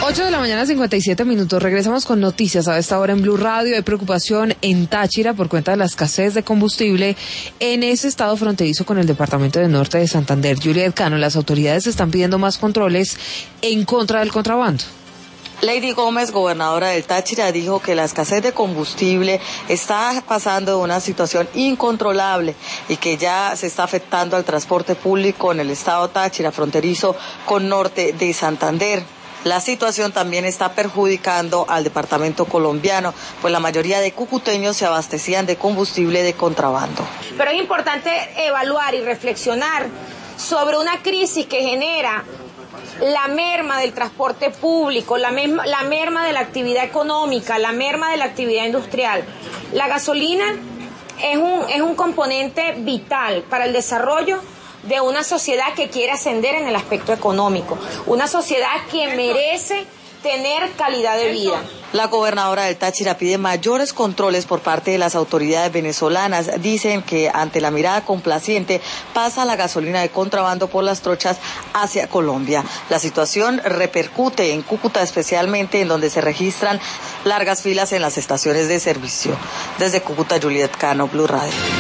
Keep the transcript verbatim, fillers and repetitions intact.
ocho de la mañana, cincuenta y siete minutos. Regresamos con noticias a esta hora en Blue Radio. Hay preocupación en Táchira por cuenta de la escasez de combustible en ese estado fronterizo con el departamento de Norte de Santander. Juliet Cano, las autoridades están pidiendo más controles en contra del contrabando. Lady Gómez, gobernadora del Táchira, dijo que la escasez de combustible está pasando de una situación incontrolable y que ya se está afectando al transporte público en el estado Táchira, fronterizo con Norte de Santander. La situación también está perjudicando al departamento colombiano, pues la mayoría de cucuteños se abastecían de combustible de contrabando. Pero es importante evaluar y reflexionar sobre una crisis que genera la merma del transporte público, la, merma, la merma de la actividad económica, la merma de la actividad industrial. La gasolina es un, es un componente vital para el desarrollo de una sociedad que quiere ascender en el aspecto económico, una sociedad que merece tener calidad de vida. La gobernadora del Táchira pide mayores controles por parte de las autoridades venezolanas. Dicen que ante la mirada complaciente pasa la gasolina de contrabando por las trochas hacia Colombia. La situación repercute en Cúcuta, especialmente en donde se registran largas filas en las estaciones de servicio. Desde Cúcuta, Juliet Cano, Blue Radio.